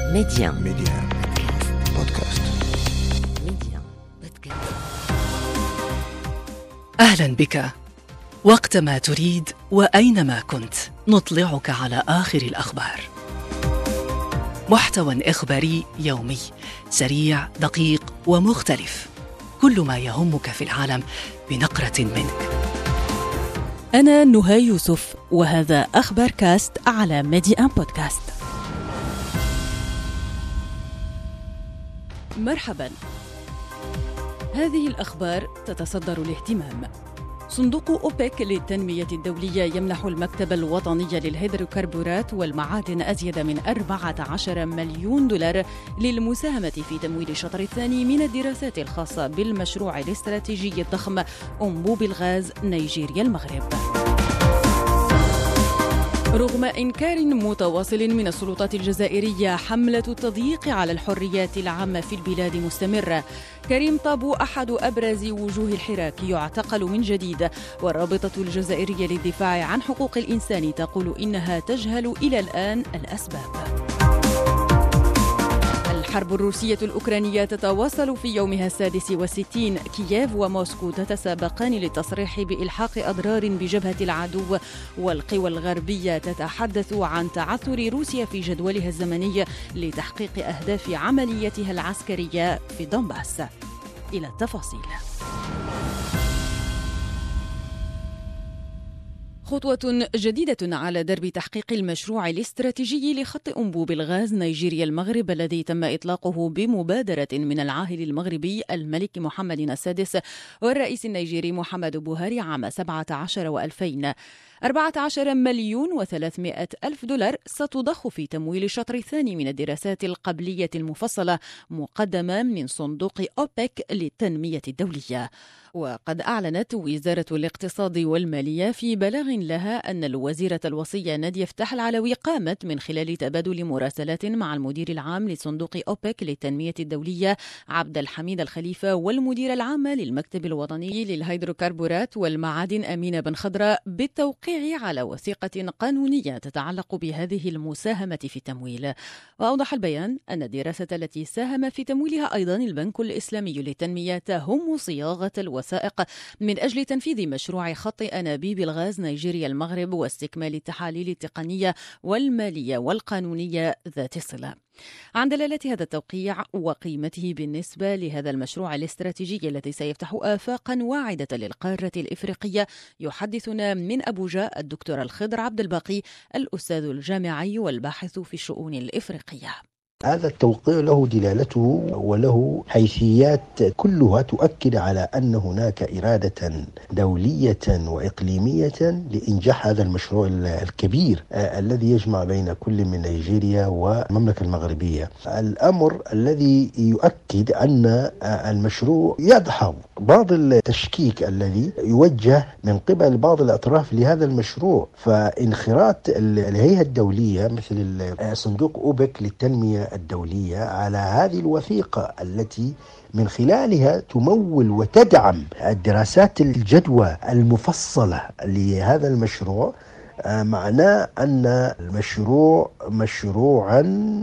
ميديان بودكاست. أهلا بك. وقتما تريد وأينما كنت نطلعك على آخر الأخبار. محتوى إخباري يومي سريع دقيق ومختلف، كل ما يهمك في العالم بنقرة منك. أنا نهى يوسف، وهذا أخبار كاست على ميديان بودكاست. مرحبا. هذه الأخبار تتصدر الاهتمام. صندوق أوبك للتنمية الدولية يمنح المكتب الوطني للهيدروكربورات والمعادن أزيد من 14 مليون دولار للمساهمة في تمويل الشطر الثاني من الدراسات الخاصة بالمشروع الاستراتيجي الضخم أنبوب الغاز نيجيريا المغرب. رغم إنكار متواصل من السلطات الجزائرية، حملة التضييق على الحريات العامة في البلاد مستمرة. كريم طابو أحد أبرز وجوه الحراك يعتقل من جديد، والرابطة الجزائرية للدفاع عن حقوق الإنسان تقول إنها تجهل إلى الآن الأسباب. الحرب الروسية الأوكرانية تتواصل في يومها 66. كييف وموسكو تتسابقان للتصريح بإلحاق أضرار بجبهة العدو، والقوى الغربية تتحدث عن تعثر روسيا في جدولها الزمني لتحقيق أهداف عمليتها العسكرية في دونباس. إلى التفاصيل. خطوة جديدة على درب تحقيق المشروع الاستراتيجي لخط أنبوب الغاز نيجيريا المغرب، الذي تم إطلاقه بمبادرة من العاهل المغربي الملك محمد السادس والرئيس النيجيري محمد بوهاري عام 17 و2000. 14 مليون و300 ألف دولار ستضخ في تمويل الشطر الثاني من الدراسات القبلية المفصلة مقدمة من صندوق أوبك للتنمية الدولية. وقد أعلنت وزارة الاقتصاد والمالية في بلاغ لها أن الوزيرة الوصية نادية فتح العلوي قامت من خلال تبادل مراسلات مع المدير العام لصندوق أوبك للتنمية الدولية عبد الحميد الخليفة والمدير العام للمكتب الوطني للهيدروكربورات والمعادن أمينة بن خضراء بالتوقيع على وثيقة قانونية تتعلق بهذه المساهمة في التمويل. وأوضح البيان أن الدراسة التي ساهم في تمويلها أيضا البنك الإسلامي للتنمية تهم صياغة الوثائق من أجل تنفيذ مشروع خط أنابيب الغاز نيجيريا المغرب واستكمال التحاليل التقنية والمالية والقانونية ذات الصلة. عن دلالة هذا التوقيع وقيمته بالنسبة لهذا المشروع الاستراتيجي الذي سيفتح آفاقا واعدة للقارة الإفريقية، يحدثنا من أبوجا الدكتور الخضر عبد الباقي، الأستاذ الجامعي والباحث في الشؤون الإفريقية. هذا التوقيع له دلالته وله حيثيات كلها تؤكد على أن هناك إرادة دولية وإقليمية لإنجاح هذا المشروع الكبير الذي يجمع بين كل من نيجيريا والمملكة المغربية. الأمر الذي يؤكد أن المشروع يدحض بعض التشكيك الذي يوجه من قبل بعض الأطراف لهذا المشروع، فانخراط الهيئة الدولية مثل صندوق أوبك للتنمية الدولية على هذه الوثيقة التي من خلالها تمول وتدعم الدراسات الجدوى المفصلة لهذا المشروع، معناه أن المشروع مشروعا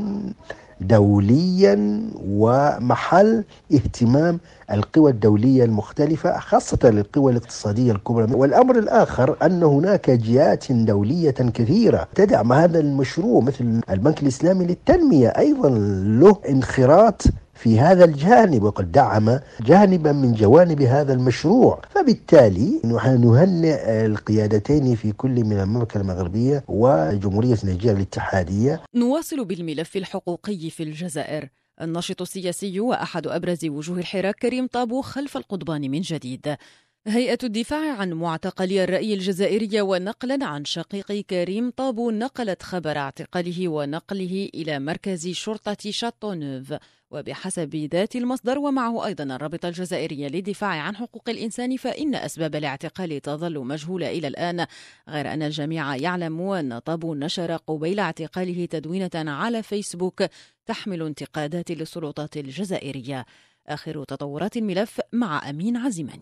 دوليا ومحل اهتمام القوى الدولية المختلفة، خاصة القوى الاقتصادية الكبرى. والأمر الآخر أن هناك جهات دولية كثيرة تدعم هذا المشروع، مثل البنك الإسلامي للتنمية أيضا له انخراط في هذا الجانب، وقد دعم جانبا من جوانب هذا المشروع. فبالتالي نحن نهنئ القيادتين في كل من المملكة المغربية وجمهورية نيجيريا الاتحادية. نواصل بالملف الحقوقي في الجزائر. الناشط السياسي وأحد أبرز وجوه الحراك كريم طابو خلف القضبان من جديد. هيئة الدفاع عن معتقلي الرأي الجزائرية ونقلا عن شقيق كريم طابو نقلت خبر اعتقاله ونقله إلى مركز شرطة شاتونوف. وبحسب ذات المصدر ومعه أيضا الرابطة الجزائرية للدفاع عن حقوق الإنسان، فإن أسباب الاعتقال تظل مجهولة إلى الآن، غير أن الجميع يعلم أن طابو نشر قبيل اعتقاله تدوينة على فيسبوك تحمل انتقادات للسلطات الجزائرية. آخر تطورات الملف مع أمين عزيماني.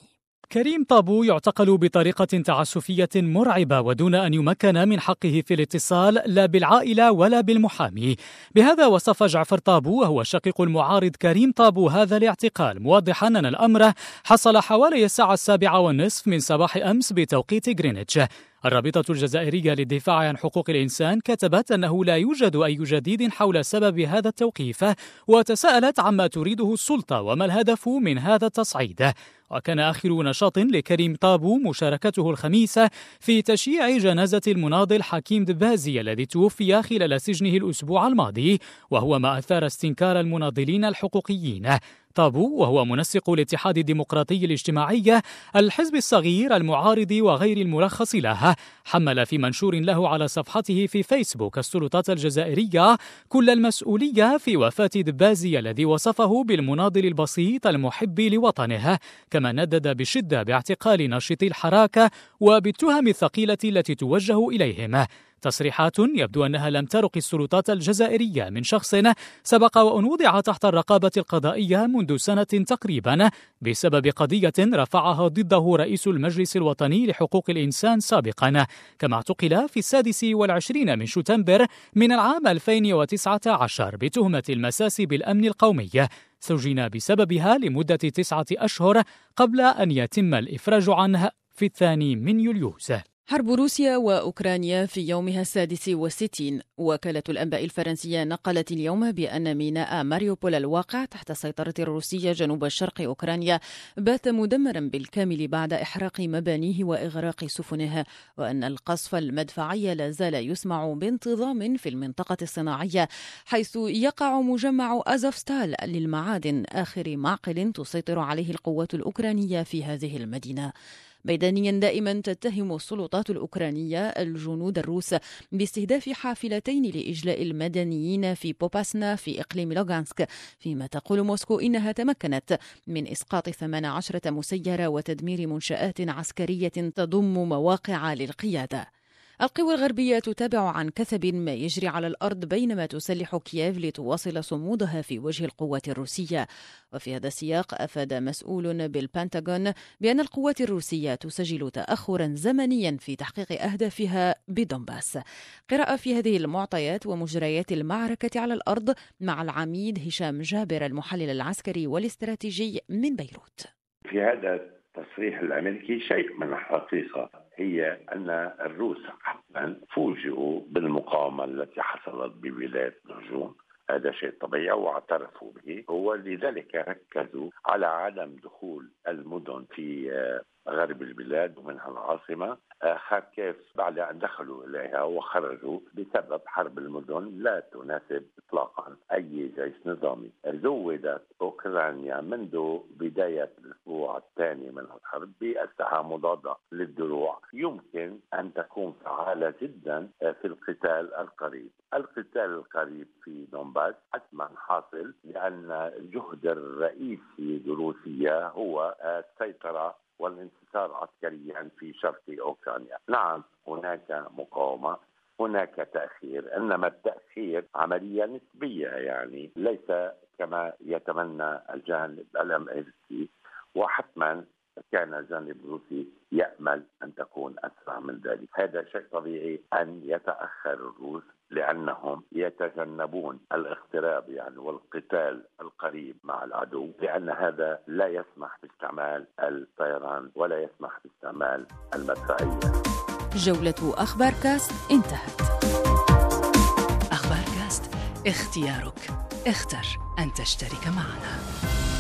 كريم طابو يعتقل بطريقة تعسفية مرعبة ودون أن يمكن من حقه في الاتصال لا بالعائلة ولا بالمحامي. بهذا وصف جعفر طابو هو شقيق المعارض كريم طابو هذا الاعتقال، موضحا أن الأمر حصل حوالي الساعة 7:30 من صباح أمس بتوقيت غرينتش. الرابطة الجزائرية للدفاع عن حقوق الإنسان كتبت أنه لا يوجد أي جديد حول سبب هذا التوقيف، وتساءلت عما تريده السلطة وما الهدف من هذا التصعيد. وكان آخر نشاط لكريم طابو مشاركته الخميس في تشييع جنازة المناضل حكيم دبازي الذي توفي خلال سجنه الأسبوع الماضي، وهو ما أثار استنكار المناضلين الحقوقيين. طابو وهو منسق الاتحاد الديمقراطي الاجتماعي الحزب الصغير المعارض وغير المرخص له، حمل في منشور له على صفحته في فيسبوك السلطات الجزائرية كل المسؤولية في وفاة دبازي الذي وصفه بالمناضل البسيط المحب لوطنه، كما ندد بشدة باعتقال ناشطي الحراك وبالتهم الثقيلة التي توجه إليهم. تصريحات يبدو أنها لم ترق السلطات الجزائرية من شخص سبق وأن وضع تحت الرقابة القضائية منذ سنة تقريبا بسبب قضية رفعها ضده رئيس المجلس الوطني لحقوق الإنسان سابقا، كما اعتقل في 26 من شتنبر من العام 2019 بتهمة المساس بالأمن القومي، سجن بسببها لمدة 9 أشهر قبل أن يتم الإفراج عنه في 2 يوليوز. حرب روسيا وأوكرانيا في يومها 66. وكالة الأنباء الفرنسية نقلت اليوم بأن ميناء ماريوبول الواقع تحت السيطرة الروسية جنوب شرق أوكرانيا بات مدمرا بالكامل بعد إحراق مبانيه وإغراق سفنه، وأن القصف المدفعي لا زال يسمع بانتظام في المنطقة الصناعية حيث يقع مجمع أزوفستال للمعادن، آخر معقل تسيطر عليه القوات الأوكرانية في هذه المدينة. ميدانيا دائما تتهم السلطات الأوكرانية الجنود الروس باستهداف حافلتين لإجلاء المدنيين في بوباسنا في إقليم لوغانسك، فيما تقول موسكو إنها تمكنت من إسقاط 18 مسيرة وتدمير منشآت عسكرية تضم مواقع للقيادة. القوى الغربية تتابع عن كثب ما يجري على الأرض بينما تسلح كييف لتواصل صمودها في وجه القوات الروسية. وفي هذا السياق أفاد مسؤول بالبنتاغون بأن القوات الروسية تسجل تأخرا زمنيا في تحقيق أهدافها بدونباس. قراءة في هذه المعطيات ومجريات المعركة على الأرض مع العميد هشام جابر المحلل العسكري والاستراتيجي من بيروت. في هذا التصريح الأمريكي شيء من الحقيقة، هي أن الروس حتما فوجئوا بالمقاومة التي حصلت بولاية نجوم، هذا شيء طبيعي واعترفوا به، ولذلك ركزوا على عدم دخول المدن في غرب البلاد ومنها العاصمة خاركيف بعد أن دخلوا إليها وخرجوا بسبب حرب المدن لا تناسب إطلاقا أي جيش نظامي. زودت أوكرانيا منذ بداية الأسبوع الثاني من الحرب بأسلحة مضادة للدروع يمكن أن تكون فعالة جدا في القتال القريب. القتال القريب في دونباس حتما حاصل لأن الجهد الرئيسي لروسيا هو السيطرة والانتصار عسكريا في شرق أوكرانيا. نعم هناك مقاومة، هناك تأخير، إنما التأخير عملية نسبية، يعني ليس كما يتمنى الجانب الأمريكي، وحتما كان الجانب الروسي يأمل أن تكون أسرع من ذلك. هذا شيء طبيعي أن يتأخر الروس لأنهم يتجنبون الاقتراب يعني والقتال القريب مع العدو، لأن هذا لا يسمح باستعمال الطيران ولا يسمح باستعمال المدفعية. جولة أخبار كاست انتهت. أخبار كاست، اختيارك، اختر أن تشترك معنا.